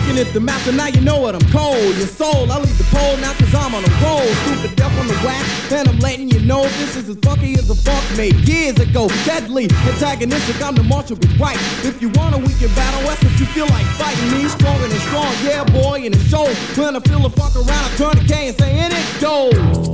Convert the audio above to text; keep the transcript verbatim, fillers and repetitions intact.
looking at the map, and now you know what I'm cold. Your soul, I leave the pole now cause I'm on a roll. Stupid death on the wax, and I'm letting you know this is as funky as a funk made years ago. Deadly, antagonistic, I'm the marshal with right. If you want a weekend battle, that's if you feel like fighting me. Stronger than strong, yeah boy, and it shows. When I feel the fuck around, I turn the K and say, in it goes.